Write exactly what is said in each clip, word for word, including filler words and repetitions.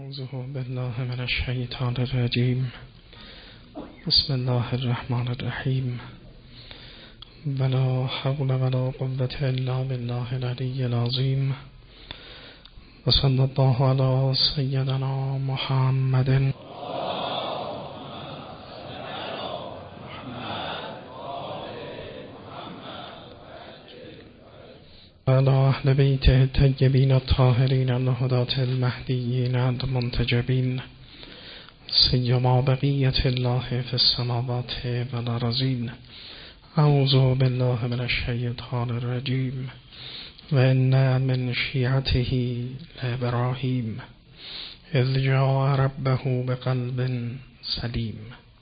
أعوذ بالله من الشیطان الرجیم. بسم الله الرحمن الرحیم. ولا حول ولا قوة الا بالله العلی العظیم. و صلی الله علی سیدنا محمد وعلى أهل بيته الطيبين الطاهرين الهداة المهديين المنتجبين سيما بقية الله في السماوات والأرضين. أعوذ بالله من الشيطان الرجيم. وإن من شيعته لإبراهيم إذ جاء ربه بقلب سليم.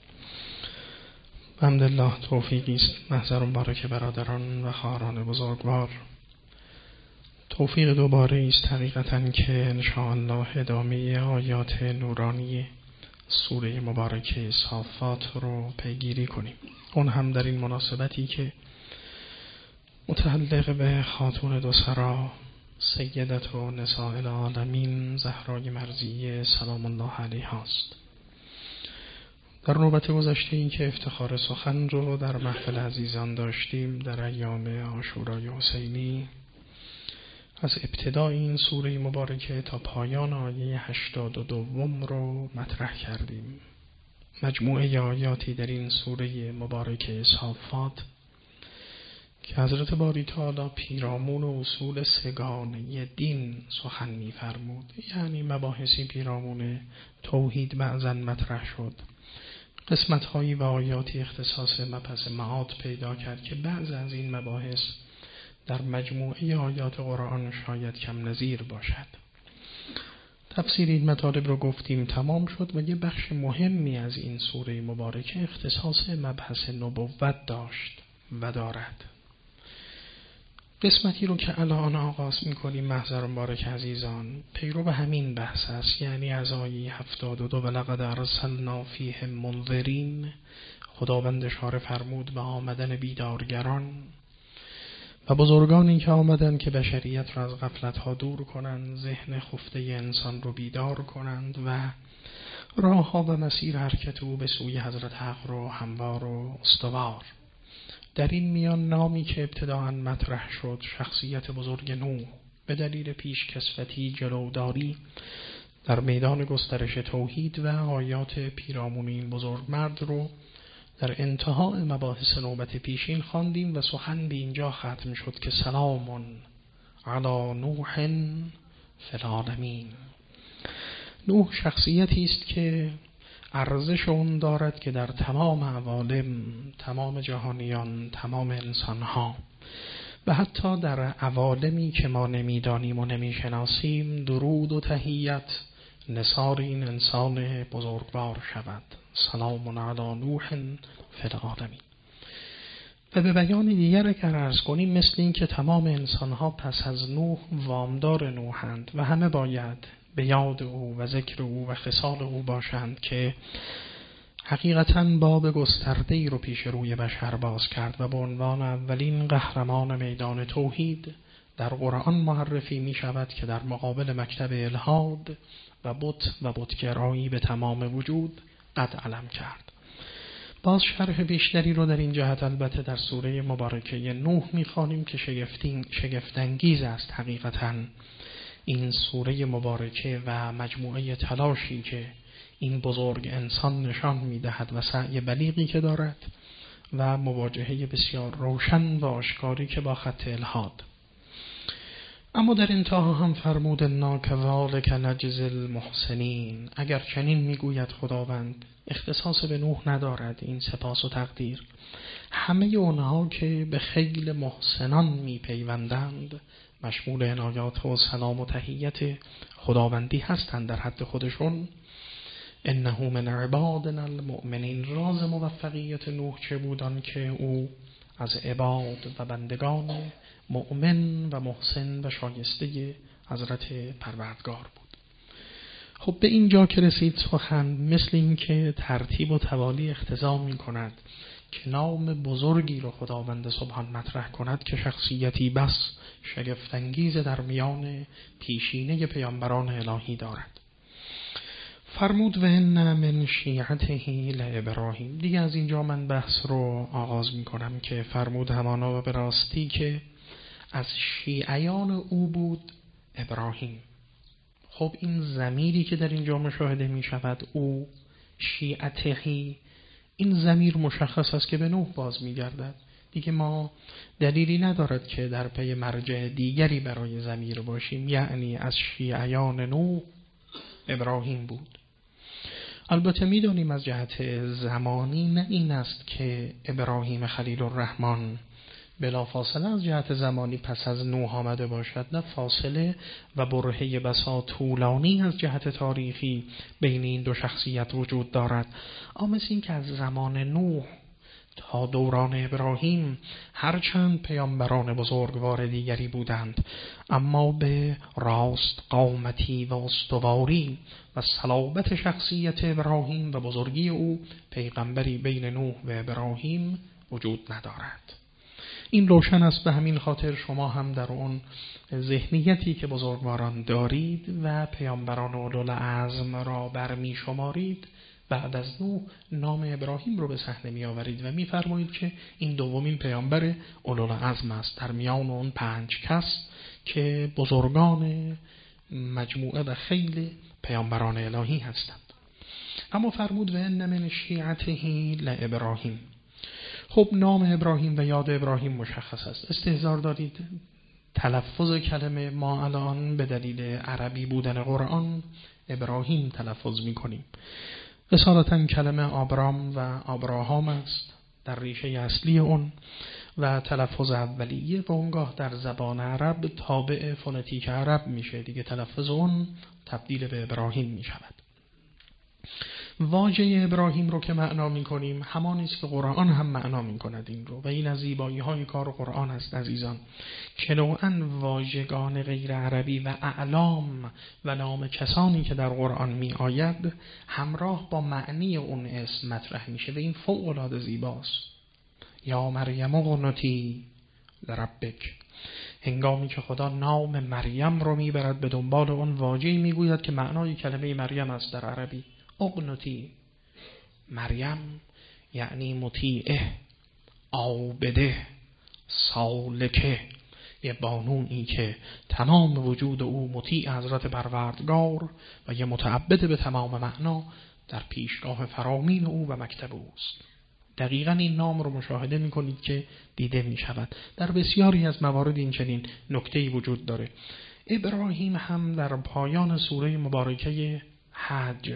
بحمدالله توفیقی است محضر مبارک برادران و خواهران بزرگوار. توفیق دوباره است حقیقتاً که انشاءالله ادامه آیات نورانی سوره مبارکه صافات رو پیگیری کنیم. اون هم در این مناسبتی که متعلق به خاتون دو سرا سیدت و نساء العالمین زهرای مرضیه سلام الله علیها است. در نوبت گذشته این که افتخار سخن رو در محفل عزیزان داشتیم در ایام عاشورای حسینی، از ابتدای این سوره مبارکه تا پایان آیه هشتاد و دوم رو مطرح کردیم. مجموعه آیاتی در این سوره مبارکه صافات که حضرت باری تعالی پیرامون اصول سگانه دین سخن می‌فرمود، یعنی مباحثی پیرامون توحید بعضاً مطرح شد. قسمت‌هایی و آیاتی اختصاص مبحث معاد پیدا کرد که بعض از این مباحث در مجموعه آیات قرآن شاید کم نظیر باشد. تفسیر این مطالب رو گفتیم تمام شد و یه بخش مهمی از این سوره مبارکه اختصاص مبحث نبوت داشت و دارد. قسمتی رو که الان آغاز می‌کنیم محضر مبارک عزیزان پیرو به همین بحث است، یعنی از آیه هفتاد و دو ولقد ارسلنا فیهم منذرین. خداوند اشاره فرمود به آمدن بیدارگران و بزرگانی که آمدن که بشریت را از غفلت‌ها دور کنند، ذهن خفته انسان رو بیدار کنند و راه‌ها و مسیر حرکت او به سوی حضرت حق رو هموار و استوار. در این میان نامی که ابتداءً مطرح شد، شخصیت بزرگ نوح، به دلیل پیشکسوتی جلوداری در میدان گسترش توحید و آیات پیرامون این بزرگ مرد رو در انتهای مباحث نوبت پیشین خواندیم و سخن به اینجا ختم شد که سلام علی نوح فی العالمین. نوح شخصیتی است که ارزش اون دارد که در تمام عوالم، تمام جهانیان، تمام انسانها و حتی در عوالمی که ما نمیدانیم و نمیشناسیم درود و تحیت نثار این انسان بزرگوار شود. سلام علی نوح فی العالمین. و به بیان دیگر اگر عرض کنیم مثل این که تمام انسانها پس از نوح وامدار نوحند و همه باید به یاد او و ذکر او و خصال او باشند که حقیقتاً باب گسترده‌ای رو پیش روی بشر باز کرد و به عنوان اولین قهرمان میدان توحید در قرآن معرفی می شود که در مقابل مکتب الحاد و بت و بتگرایی به تمام وجود قد علم کرد. باز شرح بیشتری رو در این جهت البته در سوره مبارکه نوح می‌خوانیم که شگفتین شگفت‌انگیز است حقیقتاً این سوره مبارکه و مجموعه تلاشی که این بزرگ انسان نشان می‌دهد و سعی بلیغی که دارد و مواجهه بسیار روشن و آشکاری که با خط الحاد. اما در انتها هم فرمود انا کذالک نجزی المحسنین. اگر چنین میگوید خداوند، اختصاص به نوح ندارد این سپاس و تقدیر، همه اونها که به خیل محسنان میپیوندند مشمول عنایات و سلام و تحیت خداوندی هستند در حد خودشون. انه من عبادنا المؤمنین. راز موفقیت نوح چه بودن که او از عباد و بندگان مؤمن و محسن و شایسته حضرت پروردگار بود. خب به اینجا که رسید سخن مثل این که ترتیب و توالی اقتضا می کند که نام بزرگی رو خداوند سبحان مطرح کند که شخصیتی بس شگفت‌انگیز در میان پیشینه پیامبران الهی دارد. فرمود و ان من شیعته لابراهیم. دیگه از اینجا من بحث رو آغاز می کنم که فرمود همانا و به راستی که از شیعیان او بود ابراهیم. خب این ضمیری که در اینجا مشاهده می شود او شیعتهی، این ضمیر مشخص است که به نوح باز می گردد. دیگه ما دلیلی ندارد که در پی مرجع دیگری برای ضمیر باشیم، یعنی از شیعیان نوح ابراهیم بود. البته می دانیم از جهت زمانی نه این است که ابراهیم خلیل الرحمن بلا فاصله از جهت زمانی پس از نوح آمده باشد، نه، فاصله و برهه بسا طولانی از جهت تاریخی بین این دو شخصیت وجود دارد. اما مثل این که از زمان نوح تا دوران ابراهیم هرچند پیامبران بزرگوار دیگری بودند، اما به راست قامتی و استواری و صلابت شخصیت ابراهیم و بزرگی او پیغمبری بین نوح و ابراهیم وجود ندارد. این روشن است. به همین خاطر شما هم در اون ذهنیتی که بزرگواران دارید و پیامبران اولوالعزم را برمی شمارید، بعد از نوح نام ابراهیم رو به صحنه می آورید و می فرمایید که این دومین پیامبر اولوالعزم است در میان اون پنج کس که بزرگان مجموعه و خیل پیامبران الهی هستند. اما فرمود و ان من شیعته لابراهیم. خب نام ابراهیم و یاد ابراهیم مشخص است. استحضار دارید تلفظ کلمه ما الان به دلیل عربی بودن قرآن ابراهیم تلفظ می کنیم. اصالتا کلمه آبرام و آبراهام است در ریشه اصلی اون و تلفظ اولیه و اونگاه در زبان عرب تابع فونتیک عرب میشه دیگه، تلفظ اون تبدیل به ابراهیم می شود. واژه ابراهیم رو که معنا می کنیم همانی است که قرآن هم معنا می کند این رو، و این از زیبایی های کار قرآن است عزیزان که نوعاً واژگان غیر عربی و اعلام و نام کسانی که در قرآن می آید همراه با معنی اون اسم مطرح میشه و این فوق العاده زیباست. یا مریم اقنتی لربک، هنگامی که خدا نام مریم رو میبرد به دنبال اون واژه‌ای میگوید که معنای کلمه مریم است در عربی. اقنتی، مریم یعنی مطیعه، عابده، سالکه، یه بانویی که تمام وجود او مطیع حضرت پروردگار و یه متعبد به تمام معنا در پیشگاه فرامین او و مکتب اوست. دقیقاً این نام رو مشاهده می‌کنید که دیده می‌شود. در بسیاری از موارد این چنین نکته‌ای وجود داره. ابراهیم هم در پایان سوره مبارکه حج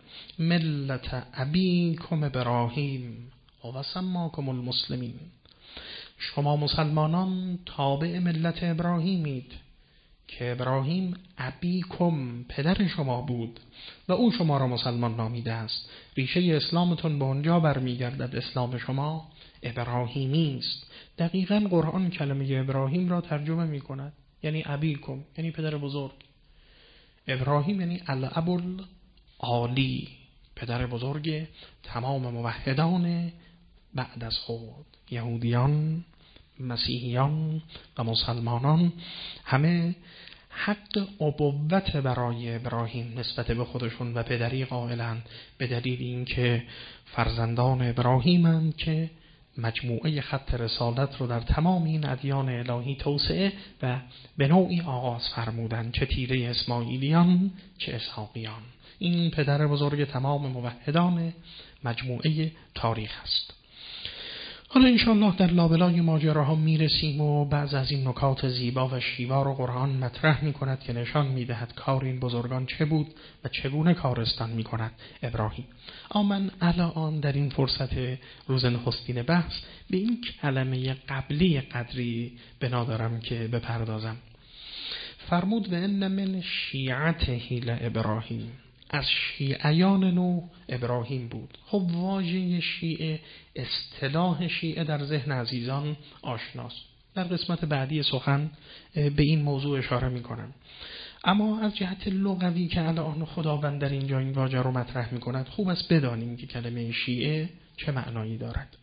ملت ابیکم ابراهیم و سماکم المسلمین، شما مسلمانان تابع ملت ابراهیمید که ابراهیم ابیکم پدر شما بود و او شما را مسلمان نامیده است. ریشه اسلامتون به اونجا برمیگردد، اسلام شما ابراهیمی است. دقیقاً قرآن کلمه ابراهیم را ترجمه می کند، یعنی ابیکم یعنی پدر بزرگ. ابراهیم یعنی الاب عالی، پدر بزرگ تمام موحدان بعد از خود، یهودیان، مسیحیان و مسلمانان همه حق ابوت برای ابراهیم نسبت به خودشون و پدری قائلند، به دلیل اینکه فرزندان ابراهیمند که مجموعه خط رسالت رو در تمام این ادیان الهی توسعه و به نوعی آغاز فرمودند، چه تیره اسماعیلیان چه اسحاقیان. این پدر بزرگ تمام موحدان مجموعه تاریخ است. حالا انشاءالله در لابلای ماجراها میرسیم و بعض از این نکات زیبا و شیوا رو قرآن مطرح میکند که نشان میدهد کار این بزرگان چه بود و چگونه کارستان میکند ابراهیم. اما من الان در این فرصت روز نخستین بحث به این کلمه قبلی قدری بنا دارم که بپردازم. فرمود و ان من شیعته لابراهیم، از شیعیان نوح ابراهیم بود. خب واژه شیعه، اصطلاح شیعه در ذهن عزیزان آشناست. در قسمت بعدی سخن به این موضوع اشاره می کنم. اما از جهت لغوی که الان خداوند در اینجا این واژه رو مطرح می کند، خوب است بدانیم که کلمه شیعه چه معنایی دارد.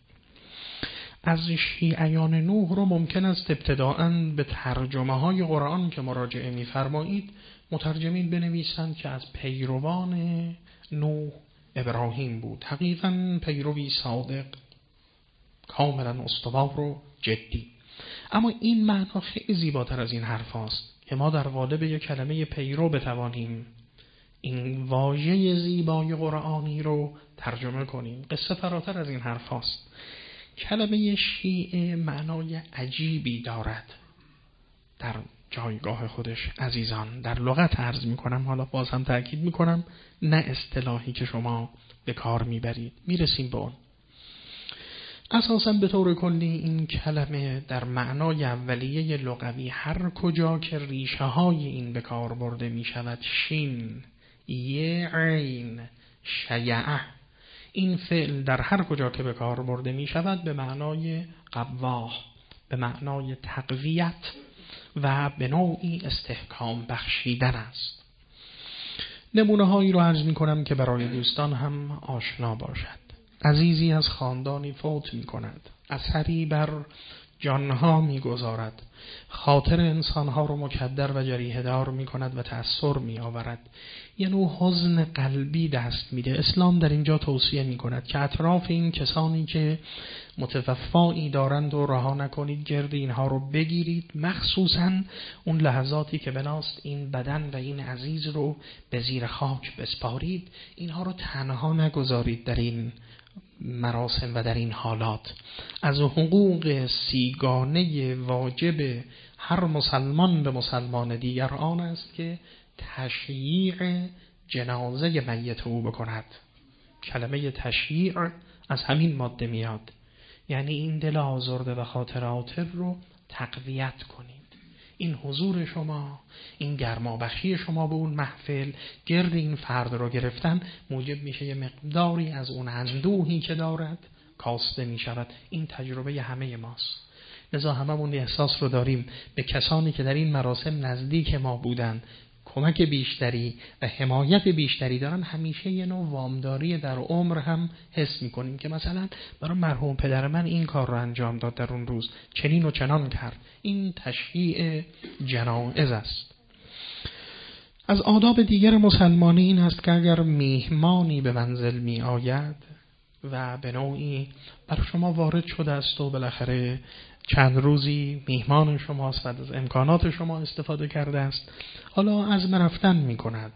از شیعیان نوح رو ممکن است ابتداءً به ترجمه های قرآن که مراجعه می فرمایید مترجمین بنویسند که از پیروان نوح ابراهیم بود، حقیقاً پیروی صادق، کاملا استوار و جدی. اما این معنا خیلی زیباتر از این حرف هاست که ما در قالب یک کلمه پیرو بتوانیم این واژه زیبای قرآنی رو ترجمه کنیم. قصه فراتر از این حرف هاست. کلمه شیعه معنای عجیبی دارد در جایگاه خودش عزیزان. در لغت عرض می کنم، حالا باز هم تأکید می کنم، نه اصطلاحی که شما به کار می برید. می رسیم به اون. اساساً به طور کلی این کلمه در معنای اولیه لغوی هر کجا که ریشه های این به کار برده می شود، شین، یه، عین، شیعه، این فعل در هر کجا که به کار برده می شود به معنای قواه، به معنای تقویت و به نوعی استحکام بخشیدن است. نمونه هایی رو عرض می کنم که برای دوستان هم آشنا باشد. عزیزی از خاندانی فوت می کند، اثری بر جانها می گذارد، خاطر انسانها رو مکدر و جریحه دار می کند و تأثیر می آورد. یه نوع حزن قلبی دست می ده. اسلام در اینجا توصیه می کند که اطراف این کسانی که متوفایی دارند و رها نکنید، گرد اینها رو بگیرید، مخصوصاً اون لحظاتی که بناست این بدن و این عزیز رو به زیر خاک بسپارید، اینها رو تنها نگذارید در این مراسم و در این حالات. از حقوق سیگانه واجب هر مسلمان به مسلمان دیگر آن است که تشییع جنازه میت او بکند. کلمه تشییع از همین ماده میاد، یعنی این دل آزرده و خاطرات رو تقویت کنید. این حضور شما، این گرمابخشی شما به اون محفل، گرد این فرد رو گرفتن، موجب میشه یه مقداری از اون اندوهی که دارد کاسته میشود. این تجربه همه ماست، لذا هممون احساس رو داریم به کسانی که در این مراسم نزدیک ما بودن کمک بیشتری و حمایت بیشتری دارن. همیشه یه نوع وامداری در عمر هم حس میکنیم که مثلا برای مرحوم پدر من این کار رو انجام داد، در اون روز چنین و چنان کرد. این تشییع جنائز است. از آداب دیگر مسلمانی این است که اگر میهمانی به منزل می آید و به نوعی بر شما وارد شده است و بالاخره چند روزی میهمان شماست و از امکانات شما استفاده کرده است، حالا عزم رفتن می کند،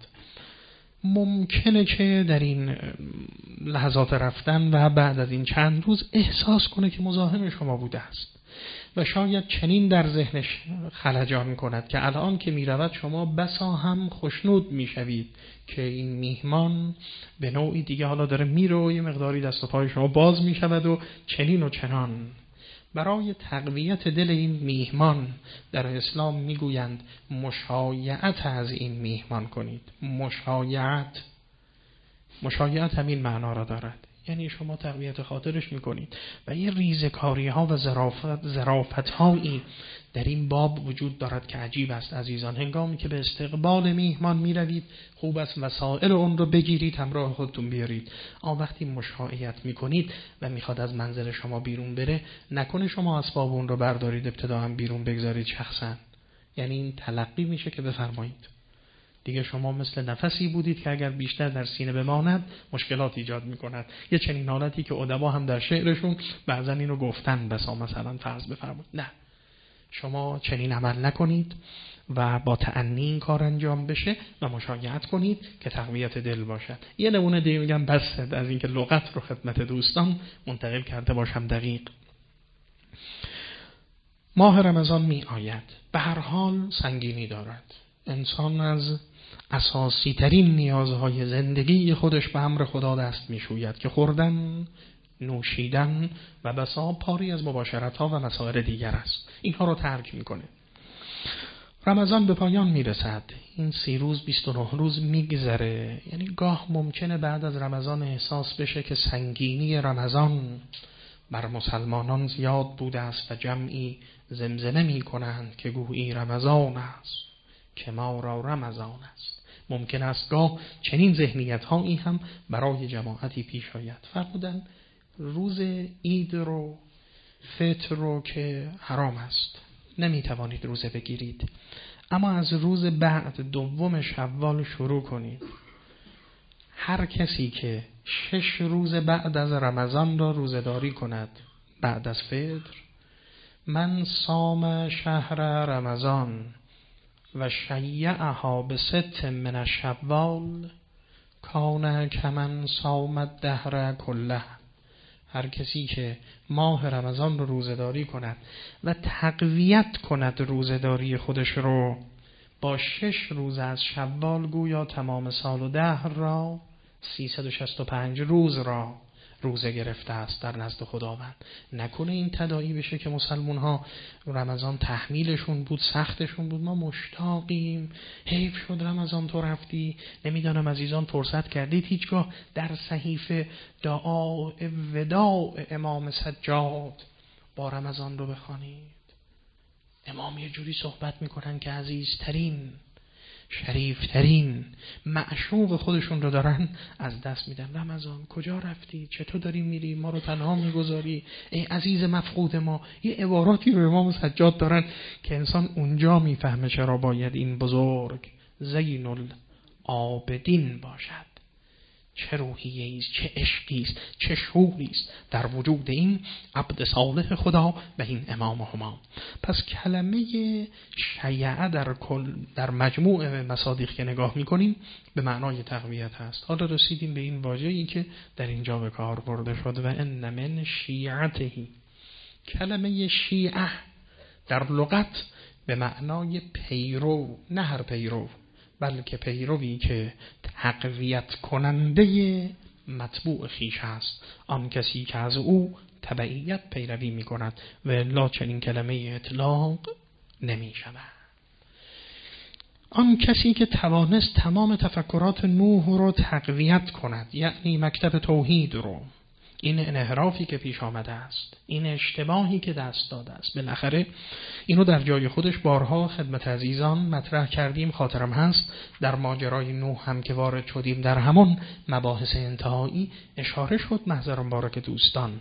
ممکنه که در این لحظات رفتن و بعد از این چند روز احساس کنه که مزاحم شما بوده است و شاید چنین در ذهنش خلجان کند که الان که می رود شما بسا هم خوشنود می شوید که این میهمان به نوعی دیگه حالا داره میره و یه مقداری دست و پای شما باز می شود و چنین و چنان. برای تقویت دل این میهمان در اسلام میگویند مشایعت از این میهمان کنید. مشایعت مشایعت همین معنا را دارد، یعنی شما تقویت خاطرش میکنید و یه ریزکاری ها و ظرافت ظرافت هایی در این باب وجود دارد که عجیب است عزیزان. هنگامی که به استقبال میهمان میروید خوب است وسایل اون رو بگیرید همراه خودتون بیارید. آن وقتی مشایعت میکنید و میخواد از منزل شما بیرون بره، نکنه شما اسباب اون رو بردارید ابتدا هم بیرون بگذارید شخصا، یعنی این تلقی میشه که بفرمایید. دیگه شما مثل نفسی بودید که اگر بیشتر در سینه بماند مشکلات ایجاد میکند. یه چنین حالتی که ادبا هم در شعرشون بعضا اینو گفتن، بسا مثلا فرض بفرمایید. نه، شما چنین عمل نکنید و با تأنی این کار انجام بشه و مشایعت کنید که تقویت دل باشد. یه نمونه دیگه میگم بس از اینکه لغت رو خدمت دوستان منتقل کرده باشم دقیق. ماه رمضان می آید، به هر حال سنگینی دارد. انسان از اساسی ترین نیازهای زندگی خودش به امر خدا دست می شوید که خوردن، نوشیدن و بسا پاری از مباشرت ها و مسائل دیگر است. اینها رو ترک می کنه. رمضان به پایان می رسد. این سی روز بیست و نه روز می گذره. یعنی گاه ممکنه بعد از رمضان احساس بشه که سنگینی رمضان بر مسلمانان زیاد بوده است و جمعی زمزمه می کنند که گویی رمضان است که ما را رمضان است. ممکن است گاه چنین ذهنیت هایی هم برای جماعتی پیش آید. فرمودن روز عید رو، فطر رو که حرام است، نمی توانید روزه بگیرید، اما از روز بعد دوم شوال شروع کنید. هر کسی که شش روز بعد از رمضان را روزداری کند بعد از فطر، من صام شهر رمضان و شیعها به ست من الشوال کان کمن صام الدهر کله. هر کسی که ماه رمضان رو روزداری کند و تقویت کند روزداری خودش رو با شش روز از شوال، گویا تمام سال و دهر را، سیصد و شصت و پنج روز را روزه گرفته است در نزد خداوند. نکنه این تداعی بشه که مسلمون ها رمضان تحمیلشون بود، سختشون بود، ما مشتاقیم، حیف شد رمضان تو رفتی. نمیدانم عزیزان فرصت کردید هیچگاه در صحیفه دعا وداع امام سجاد با رمضان رو بخوانید؟ امام یه جوری صحبت میکنن که عزیزترین، شریفترین معشوق خودشون رو دارن از دست میدن. رمضان کجا رفتی؟ چطور داری میری؟ ما رو تنها میگذاری؟ ای عزیز مفقود ما. یه عباراتی رو امام سجاد دارن که انسان اونجا میفهمه چرا باید این بزرگ زین العابدین باشد. چه روحیه است، چه عشقی است، چه شوقی است در وجود این عبد صالح خدا و این امام همام. پس کلمه شیعه در کل در مجموع مصادیق که نگاه میکنیم به معنای تقویت هست. حالا رسیدیم به این واژه‌ای که در اینجا به کار برده شد و ان من شیعته. کلمه شیعه در لغت به معنای پیرو، نه هر پیرو، بلکه پیروی که تقویت کننده متبوع خیش است، آن کسی که از او تبعیت پیروی می کند و الا چنین کلمه اطلاق نمی شود. آن کسی که توانست تمام تفکرات نوح رو تقویت کند، یعنی مکتب توحید رو، این انحرافی که پیش آمده است، این اشتباهی که دست داده است، بالاخره اینو در جای خودش بارها خدمت عزیزان مطرح کردیم، خاطرم هست در ماجرای نوح هم که وارد شدیم در همون مباحث انتهایی اشاره شد. محضرم بارک دوستان،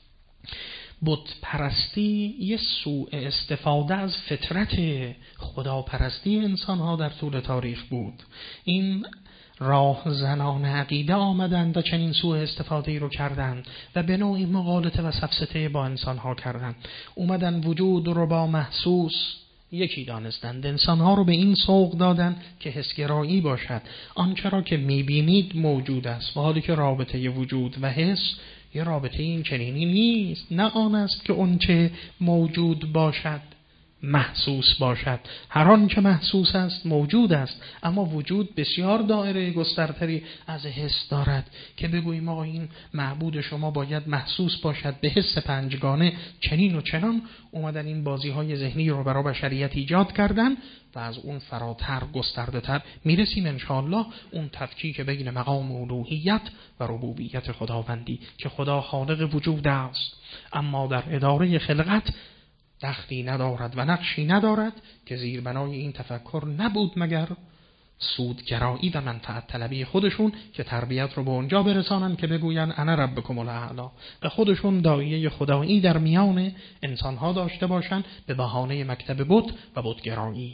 بت پرستی یه سوء استفاده از فطرت خداپرستی انسان ها در طول تاریخ بود. این راه زنان عقیده آمدند و چنین سوء استفاده رو کردند و به نوعی مغالطه و سفسطه با انسان ها کردند. اومدن وجود رو با محسوس یکی دانستند، انسان ها رو به این سوق دادن که حسگرایی باشد. آنچه را که میبینید موجود است، و حالی که رابطه وجود و حس یه رابطه این چنینی نیست. نه آن است که اونچه موجود باشد محسوس باشد، هر آن که محسوس است موجود است، اما وجود بسیار دایره گسترتری از حس دارد که بگوییم آقا این معبود شما باید محسوس باشد به حس پنجگانه چنین و چنان. اومدن این بازی های ذهنی رو برای بشریت ایجاد کردن و از اون فراتر گسترده تر میرسیم انشاءالله اون تفکیک بین مقام الوهیت و ربوبیت خداوندی که خدا خالق وجود است، اما در اداره خلقت دخلی ندارد و نقشی ندارد که زیربنای این تفکر نبود مگر سودگرایی و منفعت طلبی خودشون که تربیت رو به اونجا برسانن که بگوین انا ربکم الاعلی و خودشون داعیه خدایی در میان انسانها داشته باشن به بهانه مکتب بت و بتگرایی.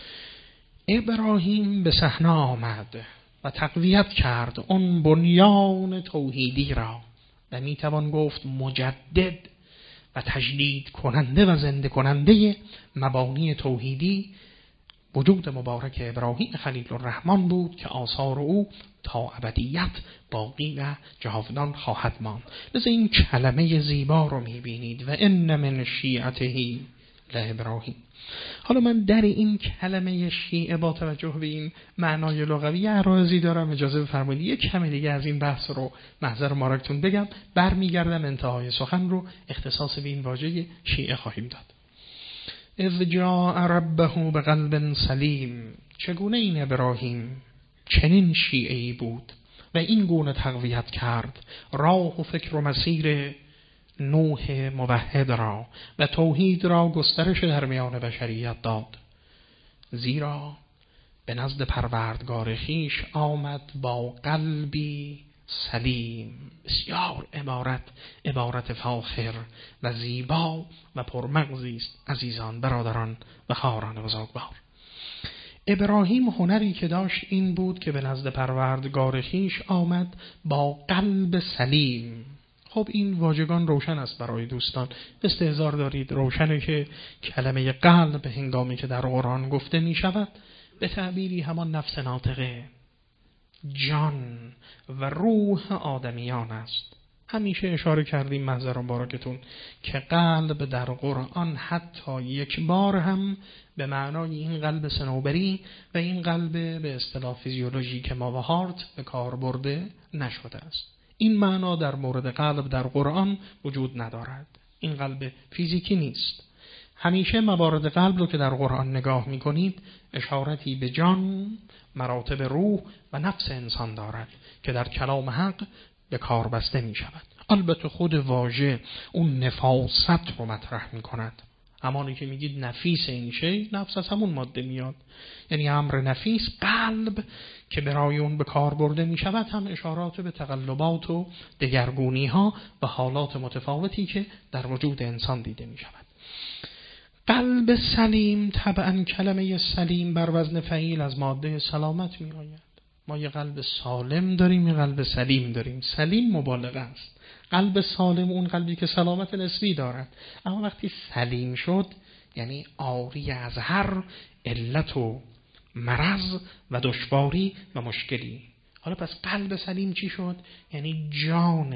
ابراهیم به صحنه آمد و تقویت کرد اون بنیان توحیدی را و میتوان گفت مجدد و تجدید کننده و زنده کننده مبانی توحیدی وجود مبارک ابراهیم خلیل الرحمن بود که آثار او تا ابدیت باقی و جاودان خواهد ماند. لذا این کلمه زیبا رو میبینید و ان من شیعته لابراهیم. حالا من در این کلمه شیعه با توجه به این معنای لغوی عرایضی دارم، اجازه بفرمایید یک کمی دیگه از این بحث رو محضر مبارکتون بگم، برمیگردم انتهای سخن رو اختصاص به این واژه شیعه خواهیم داد. اذ جاء ربه بقلب سلیم. چگونه این ابراهیم چنین شیعه‌ای بود و این گونه تقویت کرد راه و فکر و مسیر نوح موحد را و توحید را گسترش در میان بشریت داد، زیرا به نزد پروردگار خیش آمد با قلبی سلیم. بسیار عبارت عبارت فاخر و زیبا و پرمغزی است عزیزان، برادران و خواهران بزرگوار. ابراهیم هنری که داشت این بود که به نزد پروردگار خویش آمد با قلب سلیم. خب این واژگان روشن است برای دوستان، استحضار دارید روشنه که کلمه قلب هنگامی که در قرآن گفته می شود به تعبیری همان نفس ناطقه، جان و روح آدمیان است. همیشه اشاره کردیم محضر مبارکتون که قلب در قرآن حتی یک بار هم به معنای این قلب صنوبری و این قلب به اصطلاح فیزیولوژیک ما و هارت به کار برده نشده است. این معنا در مورد قلب در قرآن وجود ندارد. این قلب فیزیکی نیست. همیشه موارد قلب رو که در قرآن نگاه می‌کنید اشارتی به جان، مراتب روح و نفس انسان دارد که در کلام حق به کار بسته می شود. البته خود واژه اون نفاست رو مطرح می کند. همانی که میگید نفیس این شی، نفس از همون ماده میاد، یعنی امر نفیس قلب که برای اون به کار برده می شود هم اشارات به تقلبات و دگرگونی ها و حالات متفاوتی که در وجود انسان دیده می شود. قلب سلیم، طبعا کلمه سلیم بر وزن فعیل از ماده سلامت می آید. ما یه قلب سالم داریم، یه قلب سلیم داریم. سلیم مبالغه است. قلب سالم اون قلبی که سلامت نسبی دارد، اما وقتی سلیم شد یعنی عاری از هر علت و مرض و دشواری و مشکلی. حالا پس قلب سلیم چی شد؟ یعنی جان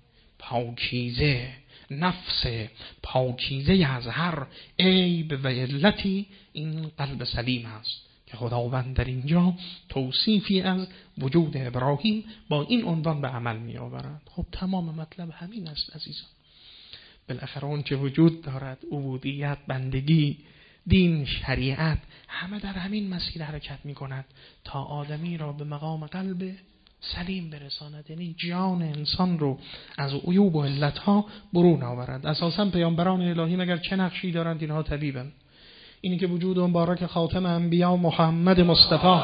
پاکیزه، نفس پاکیزه از هر عیب و علتی، این قلب سلیم است که خداوند در اینجا توصیفی از وجود ابراهیم با این عنوان به عمل می آورد. خب تمام مطلب همین است عزیزان. بالاخره اون چه وجود دارد، عبودیت، بندگی، دین، شریعت، همه در همین مسیر حرکت می کند تا آدمی را به مقام قلب سلیم برساند، یعنی جان انسان رو از عیوب و علتها برون آورد. اساساً پیامبران الهی مگر چه نقشی دارند؟ اینها طبیبن. اینی که وجود مبارک خاتم انبیا محمد مصطفی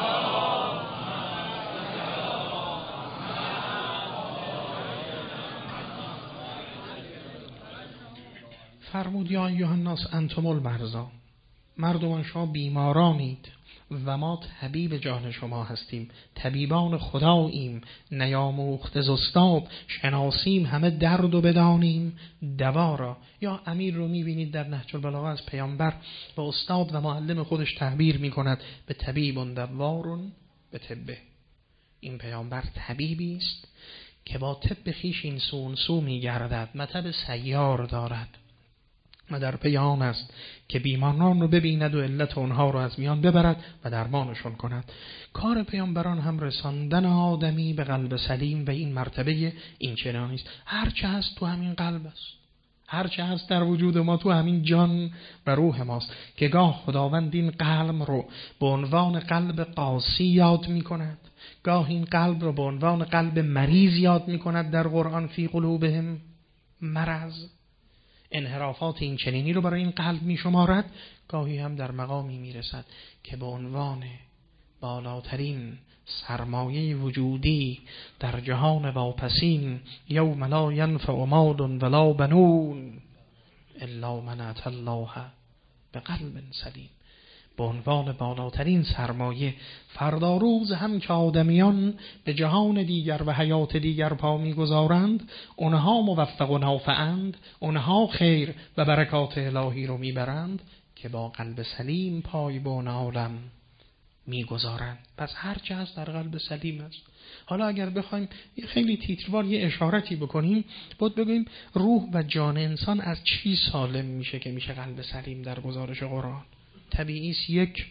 فرمود یا ایها الناس انتم المرضی، مردمان شما بیمارانید و ما طبیب جان شما هستیم، طبیبان خداییم، نیاموخته ز استاد، شناسیم همه درد و بدانیم دوا را. یا امیر رو میبینید در نهج البلاغه از پیامبر و استاد و معلم خودش تعبیر میکند به طبیب دوارون به طبه. این پیامبر طبیبی است که با طب خویش این سو اون سو میگردد، مطب سیار دارد و در پی آن است که بیماران رو ببیند و علت اونها رو از میان ببرد و درمانشون کند. کار پیامبران هم رساندن آدمی به قلب سلیم و این مرتبه این چنانی است. هر چه هست تو همین قلب است، هر چه هست در وجود ما تو همین جان و روح ماست که گاه خداوند این قلب رو به عنوان قلب قاسی یاد می کند، گاه این قلب رو به عنوان قلب مریض یاد می کند در قرآن فی قلوبهم مرض. انحرافات این چنینی رو برای این قلب می شمارد. گاهی هم در مقامی می رسد که به عنوان بالاترین سرمایه وجودی در جهان واپسین، یوم لا ینفع مال ولا بنون الا من اتى الله بقلب سلیم، به عنوان بالاترین سرمایه فردا روز هم که آدمیان به جهان دیگر و حیات دیگر پا می‌گذارند، اونها موفق و نافعند، اونها خیر و برکات الهی رو میبرند که با قلب سلیم پای به اون عالم میگذارند. پس هر چه هست در قلب سلیم است. حالا اگر بخوایم خیلی تیتروار یه اشارتی بکنیم، باید بگوییم روح و جان انسان از چی سالم میشه که میشه قلب سلیم در گزارش قرآن؟ طبیعی است یک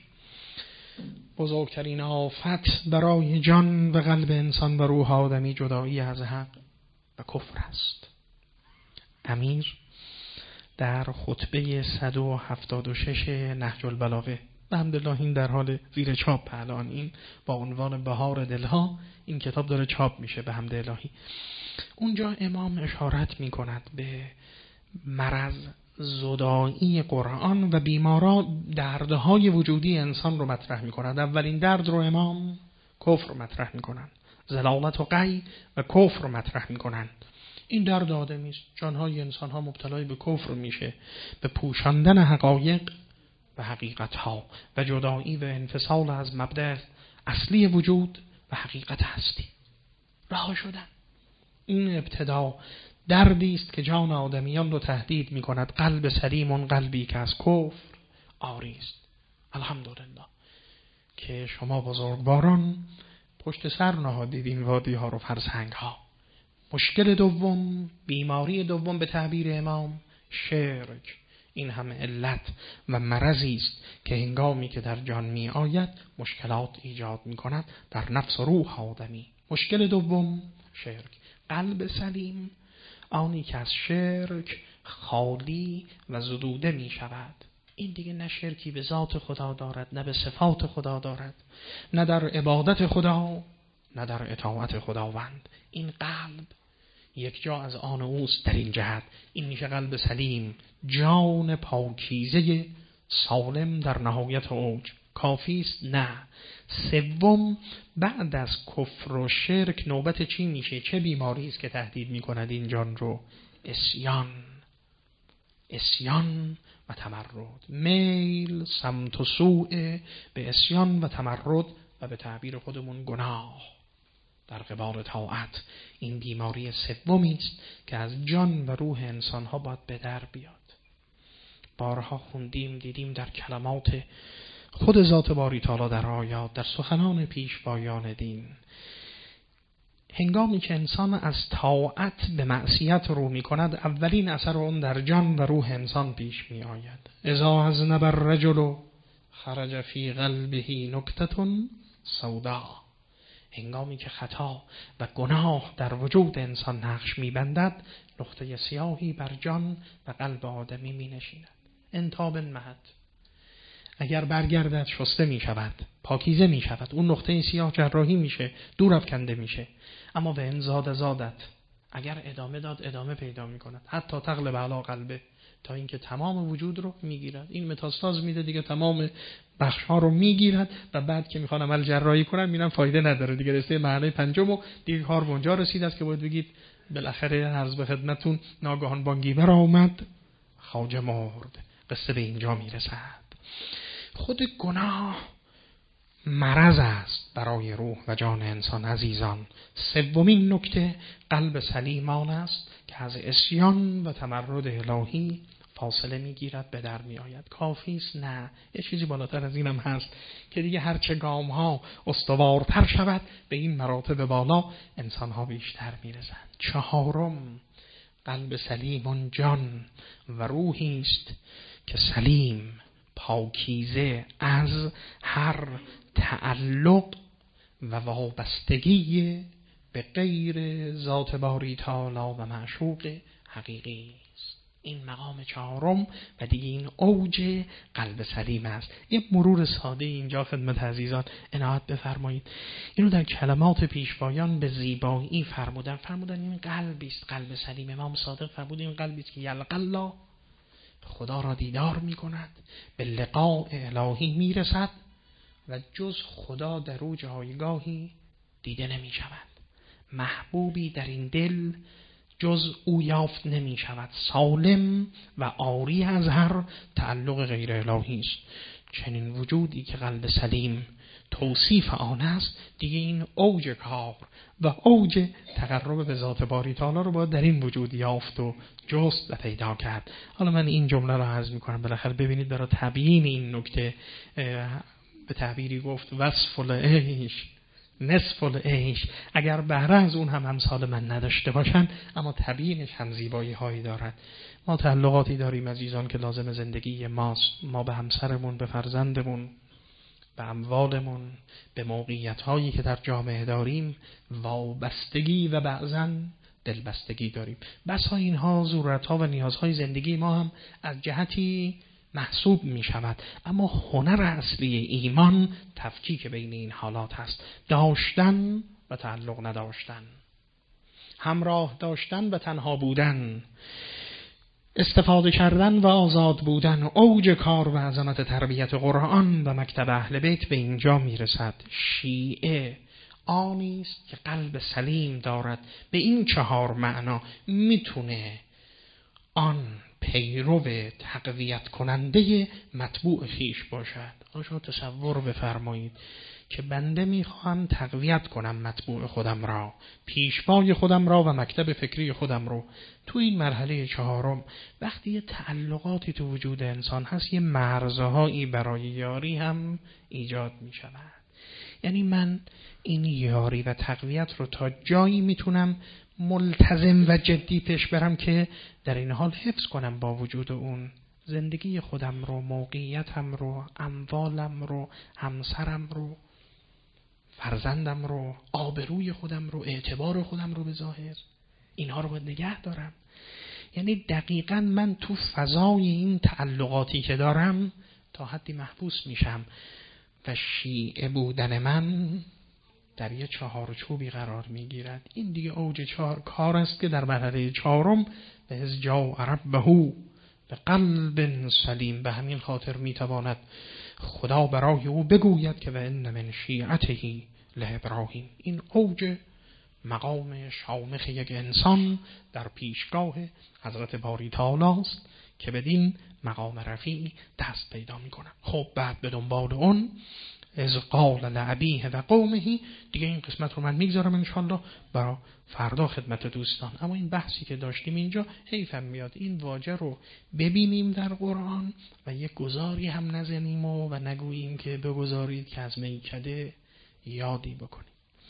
بزرگترین آفت برای جان و قلب انسان و روح آدمی جدایی از حق و کفر است. امیر در خطبه صد و هفتاد و شش نهج البلاغه، الحمدلله این در حال زیر چاپ الان، این با عنوان بهار دلها این کتاب داره چاپ میشه به حمد الهی، اونجا امام اشارت میکند به مرض زدایی قرآن و بیمارا دردهای وجودی انسان رو مطرح میکند. اولین درد رو امام کفر رو مطرح میکنند، ضلالت و غی و کفر رو مطرح میکنند. این درد آدمی است. جانهای انسان ها مبتلای به کفر میشه، به پوشاندن حقایق و حقیقت ها و جدایی و انفصال از مبدأ اصلی وجود و حقیقت هستی. رها شدن. این ابتدا دردی است که جان آدمیان رو تهدید می کند. قلب سلیم، اون قلبی که از کفر عاری است. الحمدلله که شما بزرگواران پشت سر نهادید این وادی ها رو، فرسنگ ها. مشکل دوم، بیماری دوم به تعبیر امام، شرک. این همه علت و مرضی است که هنگامی که در جان می آید مشکلات ایجاد می کند در نفس و روح آدمی. مشکل دوم شرک. قلب سلیم آنی که از شرک خالی و زدوده می شود. این دیگه نه شرکی به ذات خدا دارد، نه به صفات خدا دارد، نه در عبادت خدا، نه در اطاعت خداوند. این قلب یک جا از آن اوست. در این جهت این میشه قلب سلیم، جان پاکیزه سالم در نهایت اوج. کافی است؟ نه. سوم، بعد از کفر و شرک نوبت چی میشه؟ چه بیماری است که تهدید میکند این جان رو؟ اسیان. اسیان و تمرد. میل، سمت و سوء به اسیان و تمرد و به تعبیر خودمون گناه در قبال طاعت. این بیماری سومی است که از جان و روح انسان‌ها باید به در بیاد. بارها خوندیم، دیدیم در کلمات خود ذات باری تعالی در آیات، در سخنان پیشوایان دین، هنگامی که انسان از طاعت به معصیت رو می کند، اولین اثر اون در جان و روح انسان پیش می آید. اذا اذنب الرجل خرج فی قلبه نکتة سودا. هنگامی که خطا و گناه در وجود انسان نقش می بندد، نقطه سیاهی بر جان و قلب آدمی می نشیند. انتاب مهد. اگر برگردد شسته می شود، پاکیزه می شود، اون نقطه سیاه جراحی میشه، دور افکنده میشه. اما به انزاد زادت، اگر ادامه داد ادامه پیدا می کند، حتی تغلب علی قلبه، تا اینکه تمام وجود رو میگیرد. این متاستاز میده دیگه، تمام بخش ها رو میگیرد و بعد که میخوان عمل جراحی کنن میبینن فایده نداره دیگه. رسته مرحله پنجم و دیگه کار به اونجا رسید است که باید بگید بالاخره عرض به خدمتتون ناگهان بانگیور آمد، خواجه مرد. قصه به اینجا میرسد. خود گناه مرض است برای روح و جان انسان. عزیزان، سومین نکته قلب سلیم آن است که از عصیان و تمرد الهی فاصله میگیرد، به در می آید. کافی است؟ نه. یه چیزی بالاتر از اینم هست که دیگه هرچه گام ها استوارتر شود، به این مراتب بالا انسان ها بیشتر میرسند. چهارم، قلب سلیم اون جان و روحی است که سلیم، پاکیزه از هر تعلق و وابستگی به غیر ذات باری تعالی و معشوق حقیقی است. این مقام چهارم و دیگه این اوج قلب سلیم است. یه مرور ساده اینجا خدمت عزیزان عنایت بفرمایید. اینو در کلمات پیشوایان به زیبایی فرمودن. فرمودن این قلبی است، قلب سلیم. امام صادق فرمود این قلبی است که یلقی الله، خدا را دیدار می کند، به لقاء الهی می رسد و جز خدا در او جایگاهی دیده نمی شود. محبوبی در این دل جز او یافت نمی شود. سالم و عاری از هر تعلق غیر الهی است. چنین وجودی که قلب سلیم توصیف آن است، دیگه این اوج کار و اوج تقرب به ذات باری تعالی رو باید در این وجود یافت و جست و پیدا کرد. حالا من این جمله رو عرض می‌کنم بالاخره ببینید برای تبیین این نکته به تعبیری گفت وصف العیش نصف العیش. اگر بهره از اون هم امثال من نداشته باشن، اما تبیینش هم زیبایی هایی دارد. ما تعلقاتی داریم عزیزان که لازم زندگی ماست. ما به همسرمون، به فرزندمون، به اموالمون، به موقعیت هایی که در جامعه داریم وابستگی و بعضاً دلبستگی داریم. بسا اینها ضرورت‌ها و نیازهای زندگی ما هم از جهتی محسوب می شود، اما هنر اصلی ایمان تفکیک بین این حالات هست. داشتن و تعلق نداشتن، همراه داشتن و تنها بودن، استفاده کردن و آزاد بودن. اوج کار و عظمت تربیت قرآن و مکتب اهل بیت به اینجا می رسد. شیعه آنی است که قلب سلیم دارد، به این چهار معنا میتونه آن پیرو تقویت کننده مطبوع خیش باشد. آن شما تصور بفرمایید که بنده میخواهم تقویت کنم مطبوع خودم را، پیشوای خودم را و مکتب فکری خودم رو. تو این مرحله چهارم وقتی یه تعلقاتی تو وجود انسان هست، یه مرزهایی برای یاری هم ایجاد میشود. یعنی من این یاری و تقویت رو تا جایی میتونم ملتزم و جدی پیش برم که در این حال حفظ کنم با وجود اون زندگی خودم رو، موقعیتم رو، اموالم رو، همسرم رو، فرزندم رو، آبروی خودم رو، اعتبار خودم رو به ظاهر، اینها رو باید نگه دارم. یعنی دقیقاً من تو فضای این تعلقاتی که دارم تا حدی محبوس میشم و شیعه بودن من در یه چهارچوبی قرار میگیرد. این دیگه اوج چهار کار است که در مرحله چهارم به از جاء ربه به قلب سلیم، به همین خاطر میتواند خدا برای او بگوید که و ان من شیعته لابراهیم. این اوج مقام شامخ یک انسان در پیشگاه حضرت باری تعالی است که بدین مقام رفیع دست پیدا میکنه. خب بعد به دنبال اون از قال لعبیه و قومه، دیگه این قسمت رو من میگذارم انشالله برای فردا خدمت دوستان. اما این بحثی که داشتیم اینجا حیفم میاد این واژه رو ببینیم در قرآن و یک گذاری هم نزنیم و, و نگوییم که بگذارید که از میکده یادی بکنیم.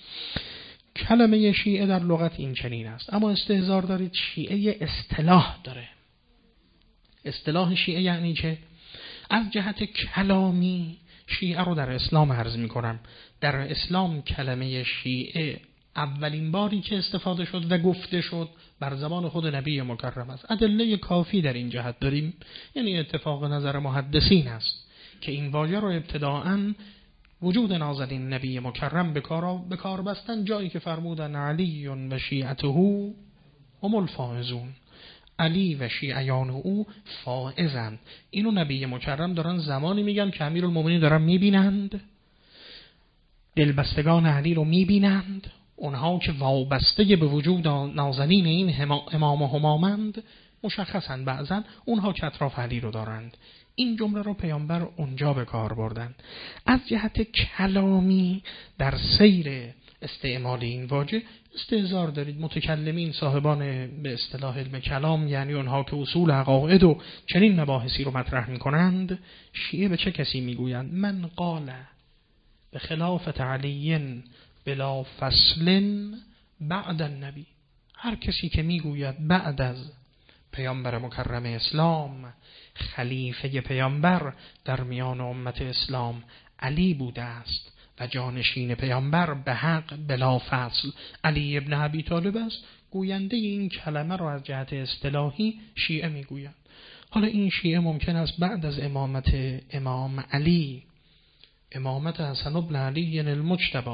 کلمه شیعه در لغت این چنین است، اما استحضار دارید شیعه اصطلاح داره. اصطلاح شیعه یعنی چه؟ از جهت کلامی شیعه رو در اسلام عرض می کنم. در اسلام کلمه شیعه اولین باری که استفاده شد و گفته شد بر زبان خود نبی مکرم است. ادله کافی در این جهت داریم، یعنی اتفاق نظر محدثین است که این واژه رو ابتداءً وجود نازنین نبی مکرم به کار بستن، جایی که فرمودن علی و شیعته هم الفائزون، علی و شیعیان او فائزند. اینو نبی مکرم دارن زمانی میگن که امیرالمومنین دارن میبینند، دلبستگان علی رو میبینند، اونها که وابسته به وجود نازنین این امام همامند مشخصن، بعضن اونها که اطراف علی رو دارند. این جمله رو پیامبر اونجا به کار بردن. از جهت کلامی در سیر استعمال این واژه استحضار دارید متکلمین صاحبان به اصطلاح علم کلام، یعنی اونها که اصول عقاید و چنین مباحثی رو مطرح میکنند. شیعه به چه کسی میگویند؟ من قال به خلافت علی بلا فصل بعد النبی، هر کسی که میگوید بعد از پیامبر مکرم اسلام خلیفه پیامبر در میان امت اسلام علی بوده است و جانشین پیامبر به حق بلا فصل علی ابن ابی طالب است، گوینده این کلمه را از جهت اصطلاحی شیعه میگویند. حالا این شیعه ممکن است بعد از امامت امام علی، امامت حسن ابن علی المجتبی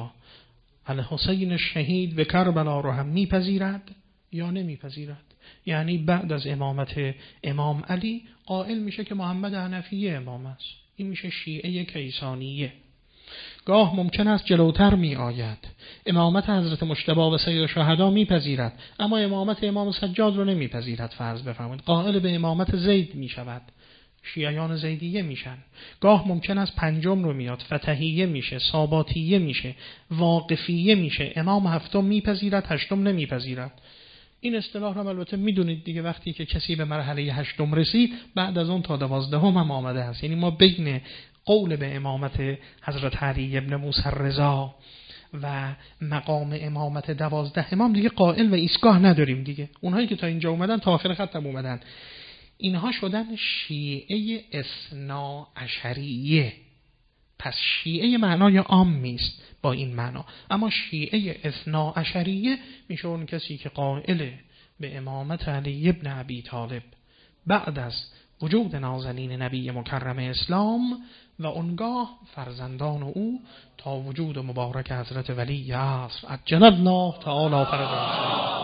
الحسین الشهید به کربلا رو هم میپذیرد یا نمیپذیرد. یعنی بعد از امامت امام علی قائل میشه که محمد حنفیه امام است، این میشه شیعه کیسانیه. گاه ممکن است جلوتر می آید امامت حضرت مجتبی و سید شهدا میپذیرد اما امامت امام سجاد رو نمیپذیرد. فرض بفرمایید قائل به امامت زید میشود، شیعیان زیدیه میشن. گاه ممکن است پنجم رو میاد فتحیه میشه، ساباتیه میشه، واقفیه میشه، امام هفتم میپذیرد هشتم نمیپذیرد. این اصطلاح رو البته میدونید دیگه، وقتی که کسی به مرحله هشتم رسید بعد از اون تا دوازدهم هم آمده است. یعنی ما بین قول به امامت حضرت علی ابن موسی الرضا و مقام امامت دوازده امام دیگه قائل و ایستگاه نداریم دیگه. اونهایی که تا اینجا اومدن تا آخر خط هم اومدن، اینها شدن شیعه اثنا عشریه. پس شیعه معنای عامی است با این معنا، اما شیعه اثنا عشریه میشه اون کسی که قائل به امامت علی ابن ابی طالب بعد از وجود نازنین نبی مکرم اسلام و اونگاه فرزندان او تا وجود مبارک حضرت ولی عصر عجل الله تعالی فرجه.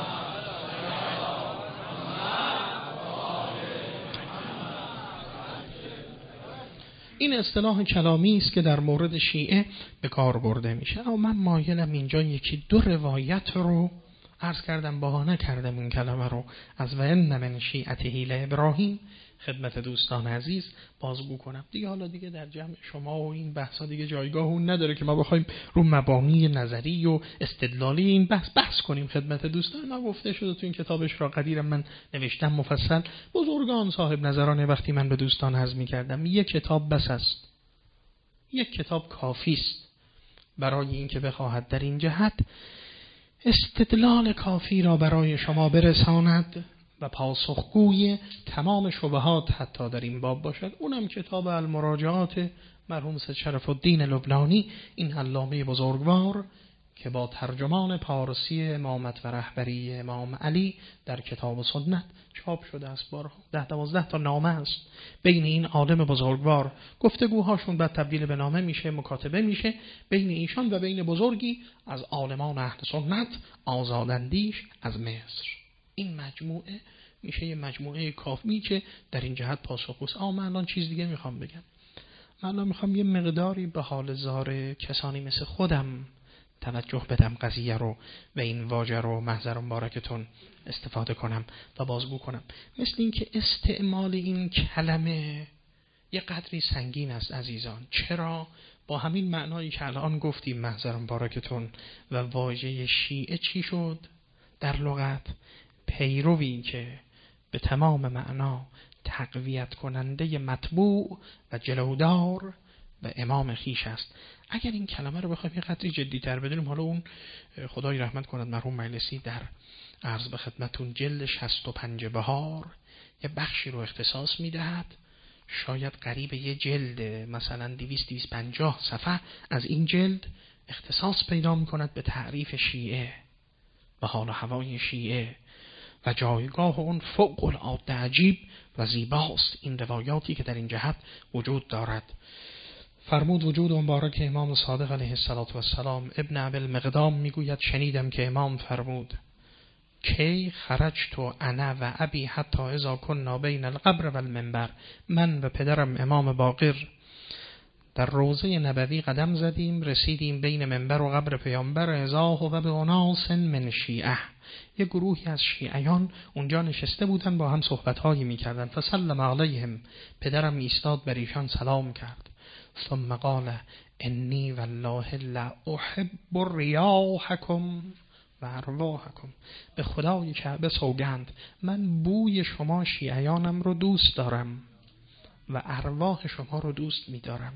این اصطلاح کلامی است که در مورد شیعه به کار برده میشه. اما من مایلم اینجا یکی دو روایت رو عرض کردم باها نکردم این کلمه رو از و ان من شیعته لابراهیم خدمت دوستان عزیز بازگو کنم دیگه. حالا دیگه در جمع شما و این بحثا دیگه جایگاه اون نداره که ما بخوایم رو مبانی نظری و استدلالی این بحث بحث کنیم خدمت دوستان. ما گفته شده تو این کتاب اشراق قدیرم من نوشتم مفصل، بزرگان صاحب نظران وقتی من به دوستان عرض می‌کردم یک کتاب بس است، یک کتاب کافی است برای اینکه بخواهد در این جهت استدلال کافی را برای شما برساند و پاسخگوی تمام شبهات حتی در این باب باشد. اونم کتاب المراجعات مرحوم سید شرف الدین لبنانی، این علامه بزرگوار که با ترجمان پارسی امامت و رهبری امام علی در کتاب و سنت چاپ شده است. بارها ده دوازده تا نامه است بین این عالم بزرگوار، گفتگوهاشون بعد تبدیل به نامه میشه، مکاتبه میشه بین ایشان و بین بزرگی از عالمان اهل سنت آزاداندیش از مصر. این مجموعه میشه یه مجموعه کافی که در این جهت پاسخگوست. اما من الان چیز دیگه میخوام بگم. من الان میخوام یه مقداری به حال زار کسانی مثل خودم توجه بدم قضیه رو و این واژه رو محضر مبارکتون استفاده کنم و بازگو کنم. مثل این که استعمال این کلمه یه قدری سنگین است عزیزان. چرا؟ با همین معنایی که الان گفتیم محضر مبارکتون و واژه شیعه چی شد در لغت؟ پیروی که به تمام معنا تقویت کننده مطبوع و جلودار و امام خیش است. اگر این کلمه رو بخوایم یه قدری جدی‌تر بدونیم، حالا اون خدای رحمت کند مرحوم مجلسی در عرض به خدمتون جلد شصت و پنج بهار یه بخشی رو اختصاص میدهد، شاید قریب یه جلد مثلا دویست دویست و پنجاه صفحه از این جلد اختصاص پیدا میکند به تعریف شیعه و حال و هوای شیعه و جایگاه اون فوق العاده عجیب و زیباست. این روایاتی که در این جهت وجود دارد. فرمود وجود مبارک امام صادق علیه السلام. ابن ابی المقدام میگوید شنیدم که امام فرمود کی خرجت انا و ابی حتی اذا كنا بین القبر و المنبر. من و پدرم امام باقر در روضه نبوی قدم زدیم، رسیدیم بین منبر و قبر پیامبر اذا هو و بناس من شیعه. یک گروهی از شیعیان اونجا نشسته بودن با هم صحبت‌هایی می‌کردن. فسلم علیهم، پدرم ایستاد بر ایشان سلام کرد. ثم قال انی والله لا احب ریاحکم و ارواحکم. به خدای کعبه سوگند من بوی شما شیعیانم رو دوست دارم و ارواح شما رو دوست می‌دارم.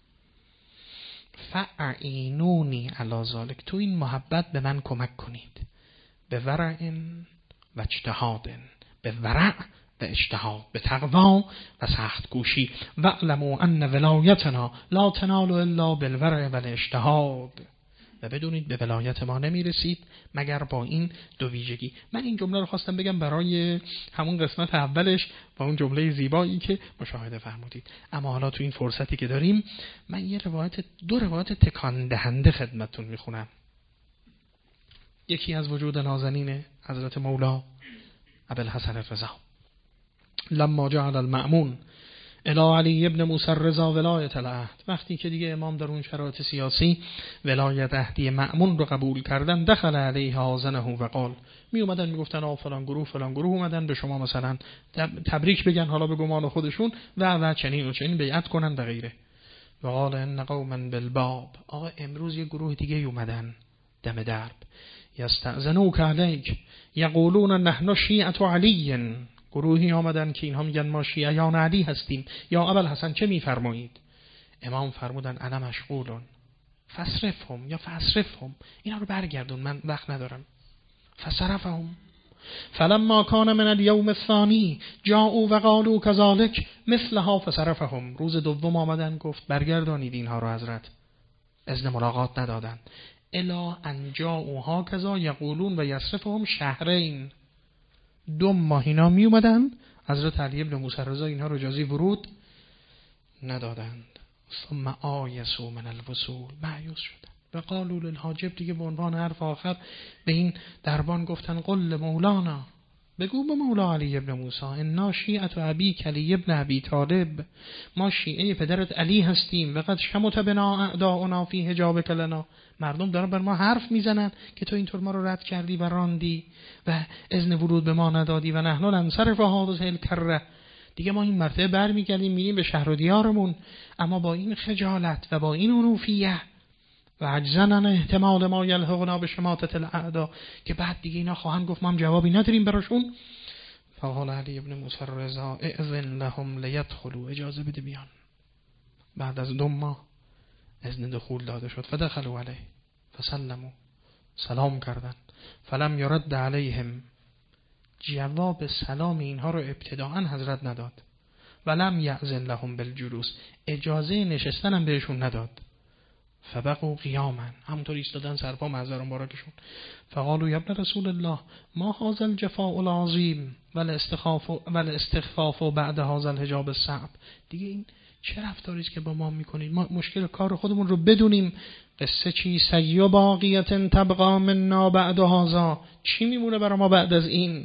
فاعینونی علی ذلک، تو این محبت به من کمک کنید. به ورع و اجتهاد، به ورع و اجتهاد، به تقوا و سخت کوشی. واعلموا ان ولایتنا لا تنال الا بالورع و الاجتهاد. و بدونید به ولایت ما نمی رسید مگر با این دو ویژگی. من این جمله رو خواستم بگم برای همون قسمت اولش با اون جمله زیبایی که مشاهده فرمودید. اما حالا تو این فرصتی که داریم من یه روایت دو روایت تکان دهنده خدمتتون میخونم. یکی از وجود نازنین حضرت مولا ابوالحسن الرضا لما جعل المأمون الی علی ابن موسی الرضا ولایت العهد. وقتی که دیگه امام در اون شرایط سیاسی ولایت عهدی مأمون رو قبول کردن، دخل علیه آذنه و قال، می اومدن میگفتن آ فلان گروه فلان گروه اومدن به شما مثلا تبریک بگن، حالا به گمان خودشون و و چنین و چنین بیعت کنن و غیره. و قال ان قوما بالباب، آقا امروز یه گروه دیگه اومدن دم درب. یستأذنوک علیک یقولون نحن شیعة علی. گروهی آمدن که اینها میگن ما شیعیان علی هستیم. یا ابوالحسن چه میفرمایید؟ امام فرمودن انا مشغولون فصرفهم یا فصرفهم، اینا رو برگردون من وقت ندارم. فصرفهم فلما کان من اليوم الثانی جاءوا وقالوا كذلك مثلها فصرفهم. روز دوم آمدن گفت برگردانید اینها رو حضرت، اذن ملاقات ندادن. الا ان جاءوا هكذا یقولون و یصرفهم شهرین. دو ماه اینا می اومدن، حضرت علی ابن موسی الرضا اینها رو اجازه ورود ندادند. ثم آیسوا من الوصول، مایوس شدن. و قالوا للحاجب، دیگه به عنوان حرف آخر به این دربان گفتن قل مولانا بگو به مولا علی ابن موسی انا شیعت ابیک علی ابن ابی طالب، ما شیعه پدرت علی هستیم. وقد شمت بنا اعداؤنا فی حجابک لنا، مردم دارن بر ما حرف میزنن که تو اینطور ما رو رد کردی و راندی و اذن ورود به ما ندادی و نحن ننصرف هذه الکره، دیگه ما این مرتبه برمیگردیم میریم به شهر و دیارمون. اما با این خجالت و با این انوفیه و عجزن احتمال ما یلحقنا به شماتة الاعدا، که بعد دیگه اینا خواهند گفت ما هم جوابی نداریم براشون. فقال علی ابن موسی رضا اذن لهم لیدخلوا، اجازه بده بیان. بعد از دو ماه اذن دخول داده شد. فدخلوا علیه فسلموا، سلام کردن. فلم یرد علیهم، جواب سلام اینها رو ابتداءً حضرت نداد. ولم یأذن لهم بالجلوس، اجازه نشستن هم بهشون نداد. فبقوا قیاما، همونطور ایستادن سرپا محضر مبارکشون. فقالوا یا ابن رسول الله ما هذا الجفاء العظیم والاستخفاف والاستخفاف بعد هذا الحجاب الصعب، دیگه این چه رفتاری است که با ما میکنید؟ ما مشکل کار خودمون رو بدونیم. قصه چی؟ سیو باقیت تبقا منا بعد هذا، چی میمونه برای ما بعد از این؟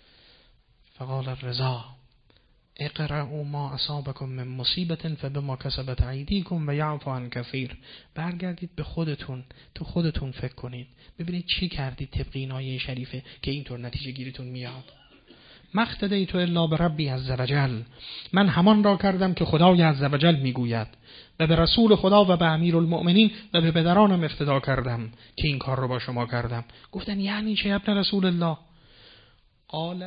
فقال الرضا اقرأوا ما اصابكم من مصیبت فبما کسبت ایدیکم و یعفو عن کثیر. برگردید به خودتون، تو خودتون فکر کنید ببینید چی کردید طبق این آیه شریفه که اینطور نتیجه گیریتون میاد. مقتدیت الا بربی عز وجل، من همان را کردم که خدای عز وجل میگوید و به رسول خدا و به امیرالمؤمنین و به پدرانم اقتدا کردم که این کار رو با شما کردم. گفتن یعنی چه ابن رسول الله؟ قال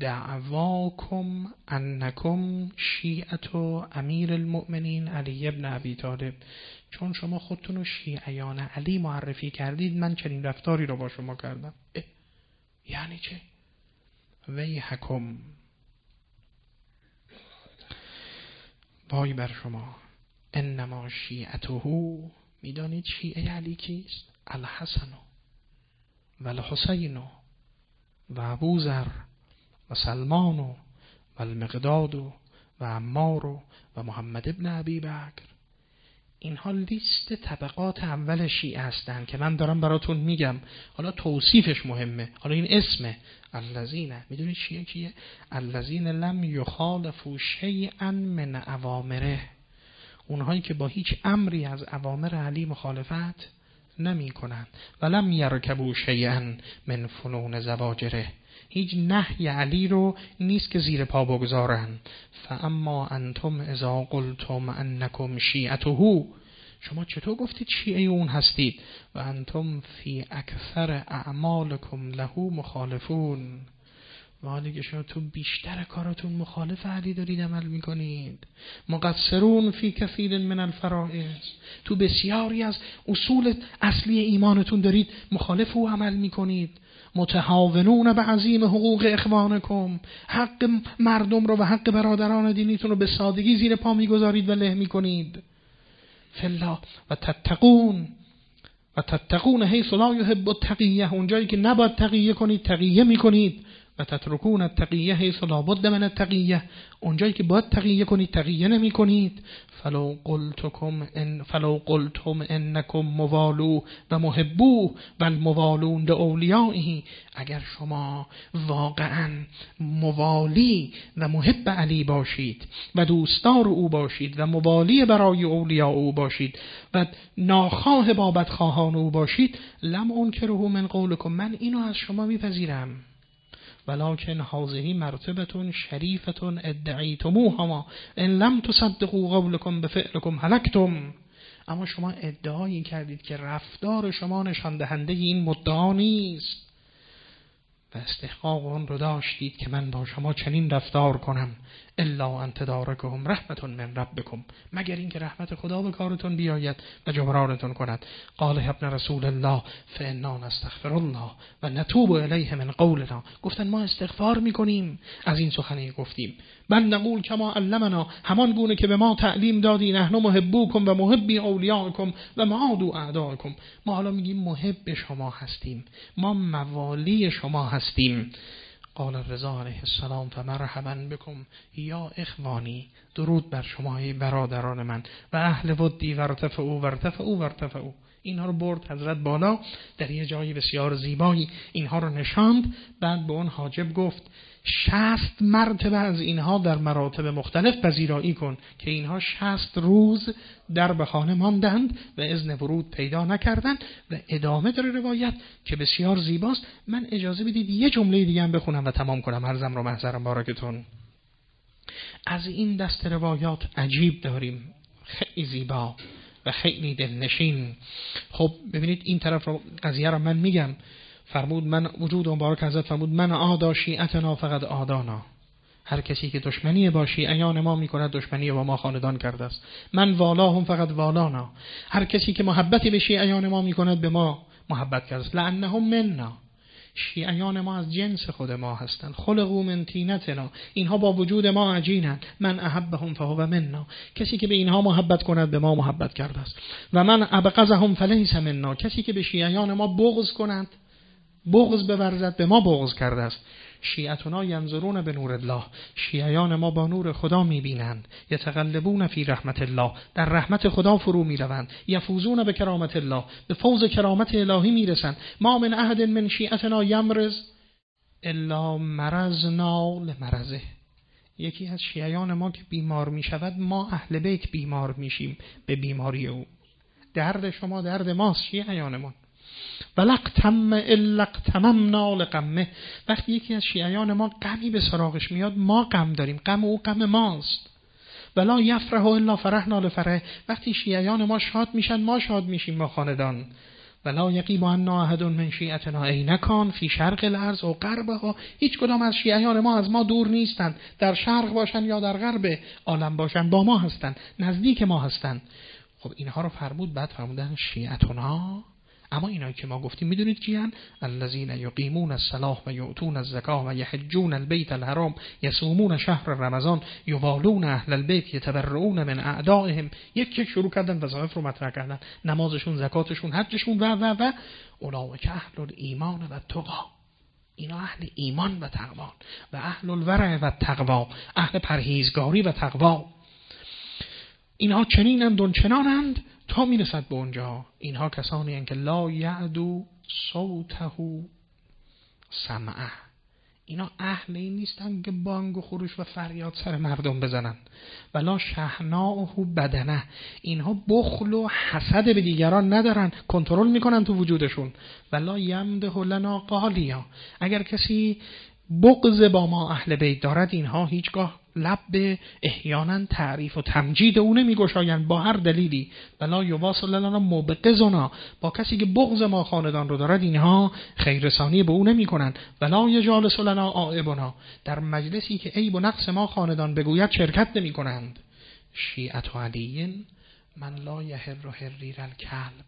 لدعواکم انکم شیعت امیر المؤمنین علی ابن ابی طالب، چون شما خودتون رو شیعیان علی معرفی کردید من چنین رفتاری رو با شما کردم. یعنی چه؟ ویحکم، وای بر شما، انما شیعته، میدانید شیعه علی کیست؟ الحسن و الحسین و ابوذر و سلمان و المقداد و عمار و محمد ابن ابی بکر. اینها لیست طبقات اول شیعه هستند که من دارم براتون میگم. حالا توصیفش مهمه، حالا این اسمه الذین، میدونید شیعه کیه؟ الذین لم یخالفوا شیئا من اوامره، اونهایی که با هیچ امری از اوامر علی مخالفت نمی کنند. ولم یرکبوا شیئا من فنون زواجره، هیچ نهی علی رو نیست که زیر پا بگذارن. فاما انتم اذا قلتم انکم شیعته، شما چطور گفتید شیعه اون هستید؟ و انتم فی اکثر اعمالکم له مخالفون، و حالی که شما تو بیشتر کاراتون مخالف علی دارید عمل میکنید. مقصرون فی کثیر من الفرائض، تو بسیاری از اصول اصلی ایمانتون دارید مخالف او عمل میکنید. متهاونون به عظیم حقوق اخوانکم، حق مردم رو و حق برادران دینیتون رو به سادگی زیر پا میگذارید و له میکنید. فلا و تتقون و تتقون حیث لا یحب التقیه، اونجایی که نباید تقیه کنید تقیه میکنید. و تترکون التقیه حیث لا بد من التقیه، اونجایی که باید تقیه کنید تقیه نمی کنید. فلو قلتکم ان فلو قلتم انکم موالو و محبو و الموالون لاولیائه، اگر شما واقعا موالی و محب علی باشید و دوستدار او باشید و موالی برای اولیاء او باشید و ناخواه بابت خواهان او باشید، لم انکره من قولکم، من اینو از شما میپذیرم. ولکن هذه مرتبه شریفه ادعیتموها ان لم تصدقوا قولکم بفعلکم هلکتم، اما شما ادعایی کردید که رفتار شما نشان دهنده این مدعا نیست و استحقاق آن رو داشتید که من با شما چنین رفتار کنم. الا ان تدارکهم رحمت من ربکم، مگر اینکه رحمت خدا به کارتون بیاید و جبرانتون کند. قال ابن رسول الله فانا نستغفر الله و نتوب الیه من قولنا، گفتن ما استغفار میکنیم از این سخنی گفتیم. بل نقول کما علمنا، همان گونه که به ما تعلیم دادی، نحن محبوکم و محبی اولیاءکم و معادو اعداءکم، ما حالا میگیم محب شما هستیم، ما موالی شما هستیم. قال الرضا علیه السلام فمرحبا بكم یا اخوانی، درود بر شما ای برادران من، و اهل ودی ورتفعوا ورتفعوا ورتفعوا، اینها رو برد حضرت بالا، در یه جایی بسیار زیبایی اینها رو نشاند. بعد به اون حاجب گفت شصت مرتبه از اینها در مراتب مختلف پذیرایی کن که اینها شصت روز در به خانه ماندند و اذن ورود پیدا نکردند. و ادامه داره روایت که بسیار زیباست. من اجازه بدید یه جمله دیگه هم بخونم و تمام کنم عرضم رو محضرم بارکتون. از این دست روایات عجیب داریم، خیلی زیبا و خیلی دلنشین. خب ببینید این طرف رو قضیه رو من میگم. فرمود من وجود مبارک حضرت فرمود من عادا شیعتنا فقط عادانا. هر کسی که دشمنی با شیعیان ما میکند دشمنی با ما خاندان کرده است. من والاهم فقط والانا. هر کسی که محبتی به شیعیان ما میکند به ما محبت کرده است. لانهم منا. شیعیان ما از جنس خود ما هستند. خلقوا من طینتنا. اینها با وجود ما عجینند. من احبهم فهو منا. کسی که به اینها محبت کند به ما محبت کرده است. و من ابغضهم فلیس منا. کسی که به شیعیان ما بغض کند، بغض بورزد، به ما بغض کرده است. شیعتنا ینظرون به نور الله. شیعیان ما با نور خدا میبینند. یتقلبون فی رحمت الله. در رحمت خدا فرو میروند. یفوزون به کرامت الله. به فوز کرامت الهی میرسند. ما من احد من شیعتنا یمرض الا مرضنا لمرضه. یکی از شیعیان ما که بیمار میشود ما اهل بیت بیمار میشیم به بیماری او. درد شما درد ماست شیعیان ما. ولقتم القتممنا لقمه. وقتی یکی از شیعیان ما غمی به سراغش میاد ما غم داریم، غم او غم ماست. ولا یفرح الا فرحنا لفرح. وقتی شیعیان ما شاد میشن ما شاد میشیم ما خاندان. ولا یغیب عنا احد من شیعتنا این کان فی شرق الارض و غربها. هیچ کدام از شیعیان ما از ما دور نیستند، در شرق باشن یا در غرب عالم باشن با ما هستند، نزدیک ما هستند. خب اینها رو فرمود. بعد فرمودن شیعتنا، اما اینایی که ما گفتیم میدونید کیان؟ الذین یقیمون الصلاة و یؤتون الزکاة و یحجون البیت الحرام یصومون شهر رمضان یوالون اهل البیت یتبرؤون من اعدائهم. یک یک شروع کردن وظایف رو مطرح کردن، نمازشون، زکاتشون، حجشون و و و اولئک اهل الایمان و التقی. اینا اهل ایمان و تقوا و اهل الورع و التقوا، اهل پرهیزگاری و تقوا. اینها چنینند و چنانند تا میرسد به اونجا. اینها کسانی هستند که لا یعدو صوته سمعه. اینا اهل این نیستن که بانگ و خروش و فریاد سر مردم بزنن. ولا شحناءه بدنه. اینها بخل و حسد به دیگران ندارن، کنترل میکنن تو وجودشون. ولا یمده لنا قالیا. اگر کسی بغض با ما اهل بیت دارد اینها هیچگاه لب به احیانا تعریف و تمجید او نمیگشایند با هر دلیلی. ولا یواصل لنا مبغضنا. با کسی که بغض ما خاندان رو دارد اینها خیررسانی به او نمیکنند. ولا یجالس لنا عائبنا. در مجلسی که عیب و نقص ما خاندان بگوید شرکت نمیکنند. شیعة علی من لا یحر حریر الکلب.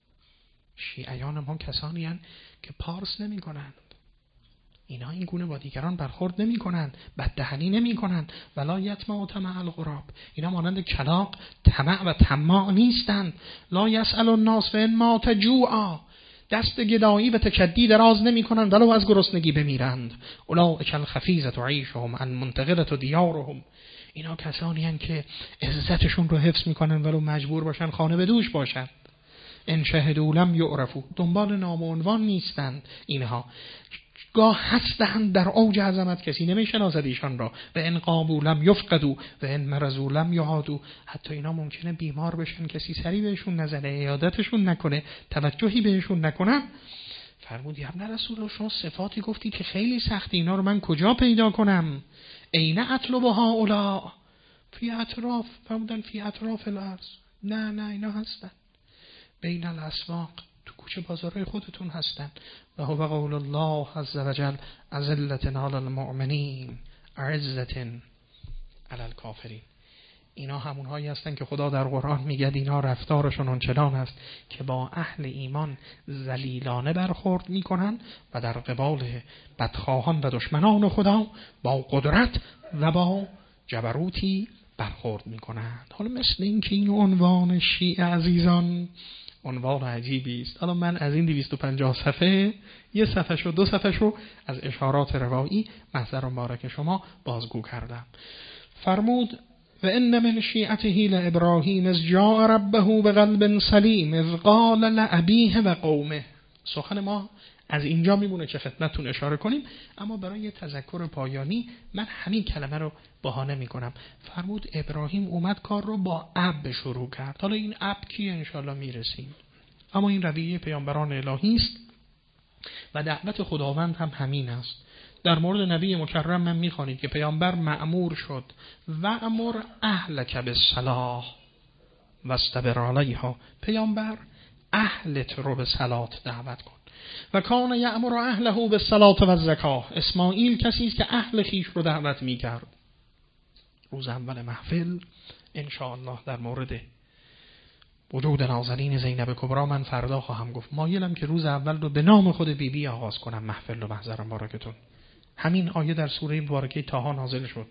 شیعیان ما کسانی هستند که پارس نمیکنند. اینا این گونه با دیگران برخورد نمی کنند، بددهنی نمی کنند. ولا یطمع طمع الغراب. اینا مانند کلاغ طمع و طماع نیستند. لا یسأل الناس فإن مات جوعا. دست گدایی و تکدی دراز نمی کنند ولو از گرسنگی بمیرند. اولئک الخفیضة عیشهم المنتقلة دیارهم. اینا کسانی هستند که عزتشون رو حفظ میکنن ولو مجبور باشن خانه به دوش باشن. ان شهدوا لم یعرفوا. دنبال نام و عنوان نیستند. اینها گاه هستند در اوج عظمت کسی نمیشناسد ایشان را. و ان قاموا لم یفقدوا و ان مرضوا لم یعادوا. حتی اینا ممکنه بیمار بشن کسی سری بهشون نزنه، عیادتشون نکنه، توجهی بهشون نکنه. فرمود یا ابن رسول الله شما صفاتی گفتی که خیلی سختی، اینا رو من کجا پیدا کنم؟ عین اطلبها اولا فی اطراف. فرمودن فی اطراف الارض. نه نه اینا هستن بین الاسواق، تو کوچه بازارهای خودتون هستن. و هو قول الله عز وجل اذلة علی المؤمنین اعزة علی الکافرین. اینا همونهایی هستن که خدا در قرآن میگه اینا رفتارشون اونچنان است که با اهل ایمان ذلیلانه برخورد میکنن و در قبال بدخواهان و دشمنان خدا با قدرت و با جبروتی برخورد میکنند. حالا مثل این که این عنوان شیعه عزیزان عنوان عجیبی است. حالا من از این دویست و پنجاه صفحه یه صفحه شو دو صفحه شو از اشارات روایی محضر مبارک شما بازگو کردم. فرمود و ان من شیعته لابراهیم اذ جاء ربه بقلب سلیم اذ قال لابیه و قومه. سخن ما از اینجا میمونه که خدمتتون اشاره کنیم، اما برای تذکر پایانی من همین کلمه رو بهانه میکنم. فرمود ابراهیم اومد کار رو با اب شروع کرد. حالا این اب کیه انشالله میرسیم، اما این رویه پیامبران الهی است و دعوت خداوند هم همین است. در مورد نبی مکرم من میخوانید که پیامبر مأمور شد و امر اهلک بالصلاح واستبر علیها. پیامبر اهلت رو به صلات دعوت کن. و کان یأمر اهله بالصلاة و الزکاه. اسماعیل کسی است که اهل خیش رو دعوت میکرد. روز اول محفل ان شاء الله در مورد وجود نازنین زینب کبرا من فردا خواهم گفت. مایلم که روز اول رو به نام خود بیبی بی آغاز کنم محفل رو. محضرم بارکتون. همین آیه در سوره مبارکه طه نازل شد.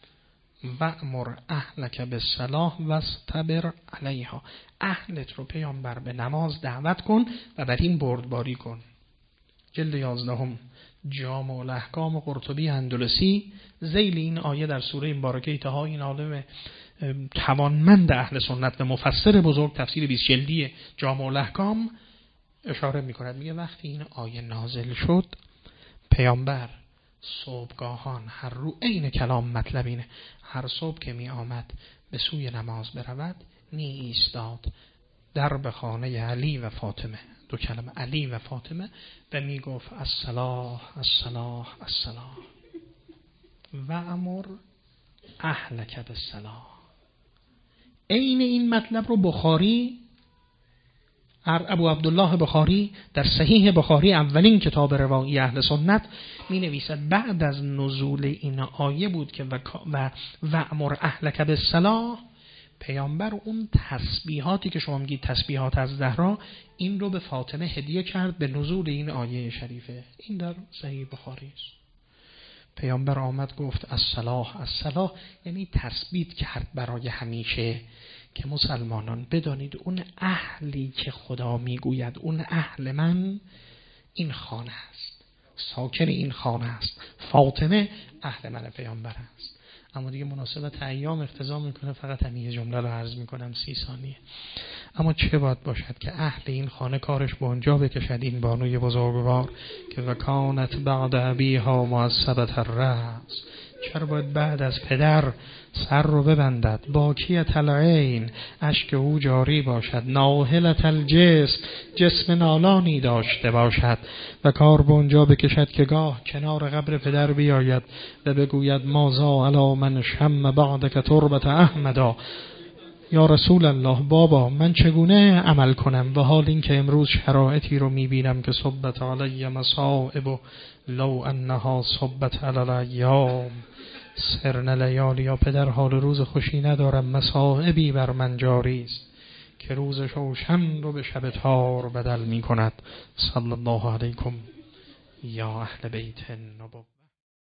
وأمر اهلک بالصلاة واستبر علیها. اهلت رو پیامبر به نماز دعوت کن و بر این بردباری کن. جلد یازدهم جامع الاحکام قرطبی اندلسی ذیل این آیه در سوره مبارکه طه، این عالم توانمند اهل سنت و مفسر بزرگ تفسیر بیست جلدی جامع الاحکام اشاره می‌کند. میگه وقتی این آیه نازل شد پیامبر صبحگاهان هر رو عین کلام مطلب اینه، هر صبح که می آمد به سوی نماز برود می ایستاد در به خانه علی و فاطمه، دو کلمه علی و فاطمه، و می گفت الصلاح الصلاح الصلاح و امر اهلک بالصلاح. عین این مطلب رو بخاری ابو عبدالله بخاری در صحیح بخاری اولین کتاب روایی اهل سنت می نویسد بعد از نزول این آیه بود که و و امر اهلک بالصلاح پیامبر اون تسبیحاتی که شما میگید تسبیحات از زهرا این رو به فاطمه هدیه کرد به نزول این آیه شریفه. این در صحیح بخاری است. پیامبر آمد گفت الصلاح الصلاح یعنی تثبیت کرد برای همیشه که مسلمانان بدانید اون اهلی که خدا میگوید اون اهل من این خانه است، ساکن این خانه است، فاطمه اهل من پیامبر است. اما دیگه مناسبت ایام اقتضا میکنه فقط همین یه جمله رو عرض میکنم سی ثانیه. اما چه باید باشد که اهل این خانه کارش به اونجا بکشد این بانوی بزرگوار که وکانت بعد ابیها معصبت الرأس. چرا باید بعد از پدر سر رو ببندد؟ باکیت العین اشک او جاری باشد، ناهلت الجسم جسم نالانی داشته باشد و کار به اونجا بکشد که گاه کنار قبر پدر بیاید و بگوید مازا علی من شم بعدک تربت احمدا. یا رسول الله بابا من چگونه عمل کنم و حال این که امروز شرایطی رو میبینم که صبت علی مصائب لو انها صبت علی الایام سرن لیالی. یا پدر حال روز خوشی ندارم، مصائبی بر من جاری است که روز شوشن رو به شب تار بدل می کند. صلی الله علیکم یا اهل بیت النبوة.